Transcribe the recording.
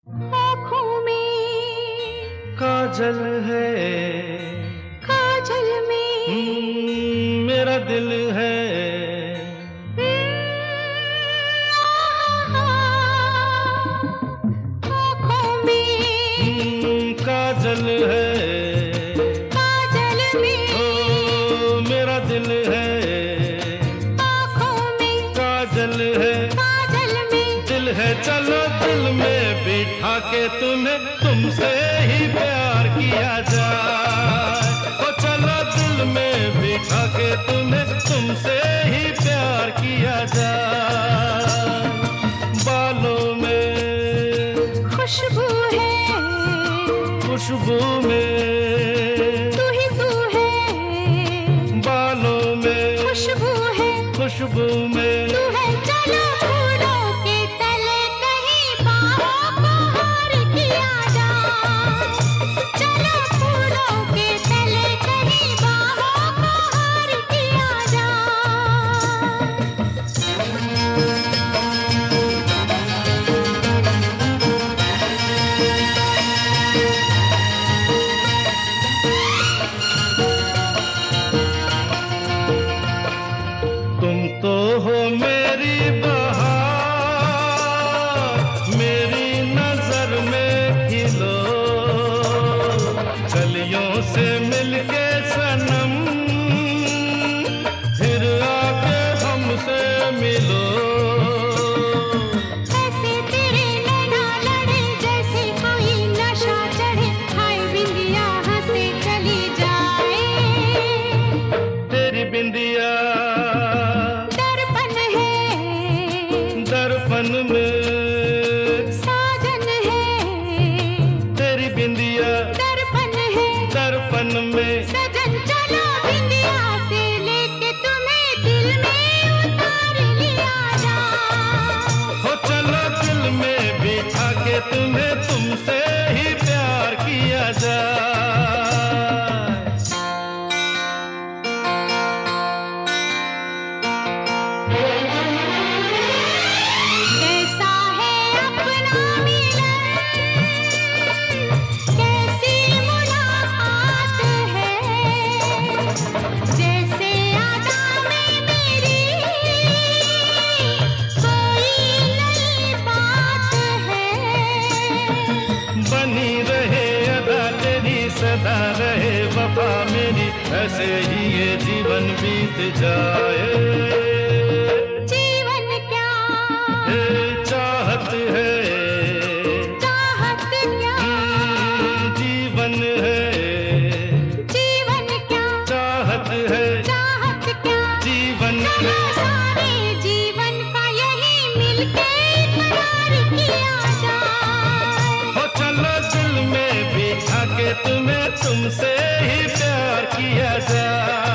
आँखों में काजल है, काजल में मेरा दिल है। आँखों में काजल है, काजल में ओ मेरा दिल है। आँखों में काजल है, काजल में दिल है, चलो दिल में बिठा के तुम्हें तुमसे ही प्यार किया जाए। ओ चलो दिल में बिठा के तुम्हें तुमसे ही प्यार किया जाए। बालों में खुशबू है, खुशबू में तू ही तू है। बालों में खुशबू है, खुशबू में तू है। चलो फूलों के तले कहीं बाहों को हार किया जाए। चलो फूलों के तले कहीं बाहों को हार किया जाए। तुम तो हो मेरी बहार, मेरी नजर में खिलो। कलियों से मिलके सनम फिर आके हमसे मिलो। ऐसे तेरे नैना लड़े जैसे कोई नशा चढ़े। हाय बिंदिया हंसे चली जाए। तेरी बिंदिया दर्पण है, दर्पण में साजन है। तेरी बिंदिया दर्पण है, दर्पण में सजन। चलो बिंदिया से लेके तुम्हें दिल में उतार लिया जाए। हो चलो दिल में बिठा के तुम्हें तुमसे ही प्यार किया जाए। कैसा है अपना मिलन, कैसी मुलाकात है। जैसे आदा में मेरी कोई नई बात है। बनी रहे अदा तेरी, सदा रहे वफा मेरी, ऐसे ही ये जीवन बीत जाए। जीवन क्या, ये चाहत है, चाहत क्या, जीवन है, जीवन क्या, चाहत है, चाहत क्या। जीवन चलो है। सारे जीवन का यही मिलके करार किया जाए। हो चलो दिल में बिठा के तुम्हें तुमसे ही प्यार किया जाए।